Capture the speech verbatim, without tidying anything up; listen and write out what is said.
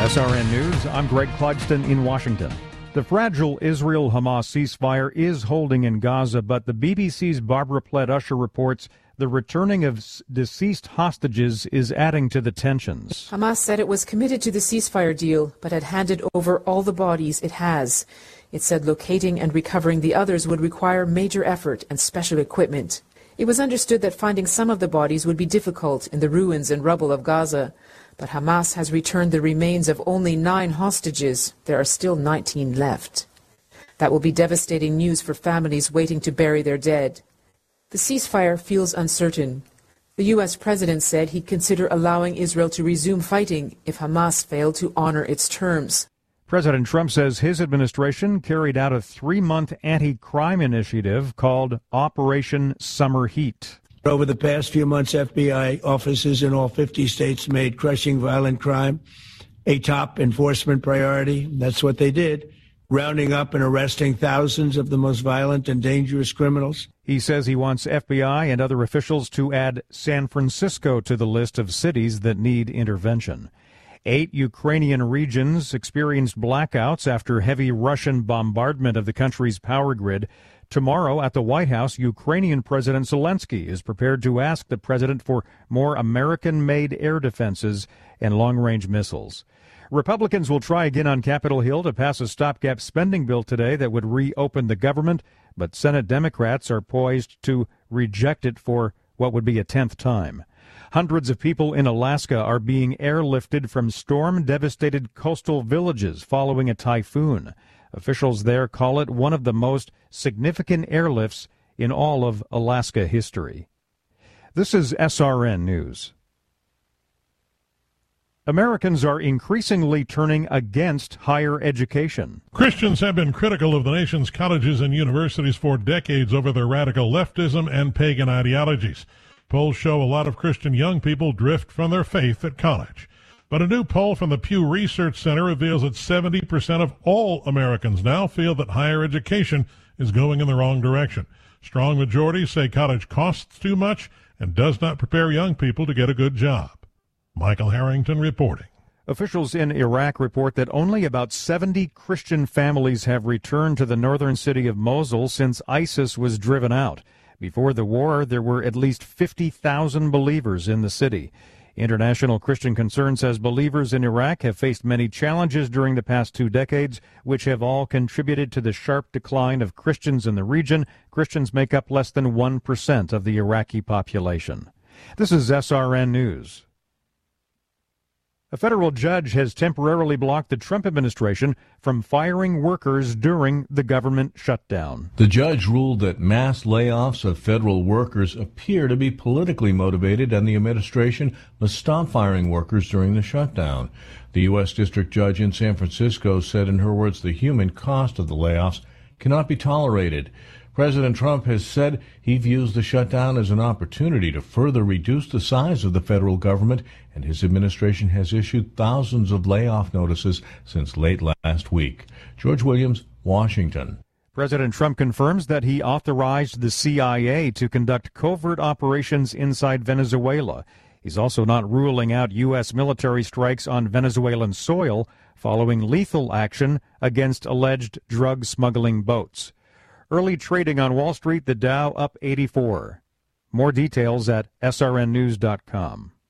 S R N News, I'm Greg Clugston in Washington. The fragile Israel-Hamas ceasefire is holding in Gaza, but the B B C's Barbara Plett-Usher reports the returning of deceased hostages is adding to the tensions. Hamas said it was committed to the ceasefire deal, but had handed over all the bodies it has. It said locating and recovering the others would require major effort and special equipment. It was understood that finding some of the bodies would be difficult in the ruins and rubble of Gaza. But Hamas has returned the remains of only nine hostages. There are still nineteen left. That will be devastating news for families waiting to bury their dead. The ceasefire feels uncertain. The U S president said he'd consider allowing Israel to resume fighting if Hamas failed to honor its terms. President Trump says his administration carried out a three-month anti-crime initiative called Operation Summer Heat. Over the past few months, F B I officers in all fifty states made crushing violent crime a top enforcement priority. That's what they did, rounding up and arresting thousands of the most violent and dangerous criminals. He says he wants F B I and other officials to add San Francisco to the list of cities that need intervention. Eight Ukrainian regions experienced blackouts after heavy Russian bombardment of the country's power grid. Tomorrow at the White House, Ukrainian President Zelensky is prepared to ask the president for more American-made air defenses and long-range missiles. Republicans will try again on Capitol Hill to pass a stopgap spending bill today that would reopen the government, but Senate Democrats are poised to reject it for what would be a tenth time. Hundreds of people in Alaska are being airlifted from storm-devastated coastal villages following a typhoon. Officials there call it one of the most significant airlifts in all of Alaska history. This is S R N News. Americans are increasingly turning against higher education. Christians have been critical of the nation's colleges and universities for decades over their radical leftism and pagan ideologies. Polls show a lot of Christian young people drift from their faith at college. But a new poll from the Pew Research Center reveals that seventy percent of all Americans now feel that higher education is going in the wrong direction. Strong majorities say college costs too much and does not prepare young people to get a good job. Michael Harrington reporting. Officials in Iraq report that only about seventy Christian families have returned to the northern city of Mosul since ISIS was driven out. Before the war, there were at least fifty thousand believers in the city. International Christian Concern says believers in Iraq have faced many challenges during the past two decades, which have all contributed to the sharp decline of Christians in the region. Christians make up less than one percent of the Iraqi population. This is S R N News. A federal judge has temporarily blocked the Trump administration from firing workers during the government shutdown. The judge ruled that mass layoffs of federal workers appear to be politically motivated, and the administration must stop firing workers during the shutdown. The U S District Judge in San Francisco said, in her words, the human cost of the layoffs cannot be tolerated. President Trump has said he views the shutdown as an opportunity to further reduce the size of the federal government, and his administration has issued thousands of layoff notices since late last week. George Williams, Washington. President Trump confirms that he authorized the C I A to conduct covert operations inside Venezuela. He's also not ruling out U S military strikes on Venezuelan soil following lethal action against alleged drug smuggling boats. Early trading on Wall Street, the Dow up eighty-four. More details at S R N news dot com.